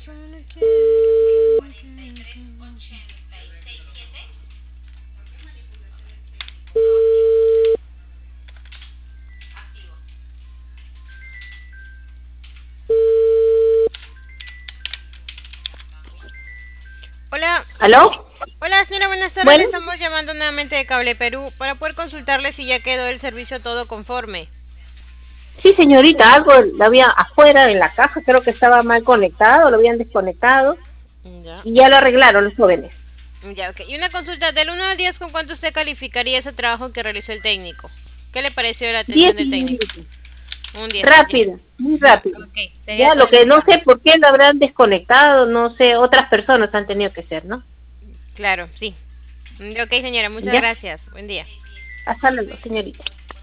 Hola. ¿Aló? Hola señora, buenas tardes. Bueno, Le estamos llamando nuevamente de Cable Perú para poder consultarle si ya quedó el servicio todo conforme. sí, señorita, algo lo había afuera en la caja, creo que estaba mal conectado, lo habían desconectado Ya. y ya lo arreglaron los jóvenes. Ya, ok. Y una consulta, del 1 al 10, ¿con cuánto usted calificaría ese trabajo que realizó el técnico? ¿Qué le pareció la 10, atención del técnico? señorita. Un 10, ya. Rápida, muy rápida. Ok, sería Ya, todo lo que no sé entonces. por qué lo habrán desconectado, no sé, otras personas han tenido que ser, ¿no? Claro, sí. Ok, señora, muchas Ya, gracias. Buen día. hasta luego, señorita.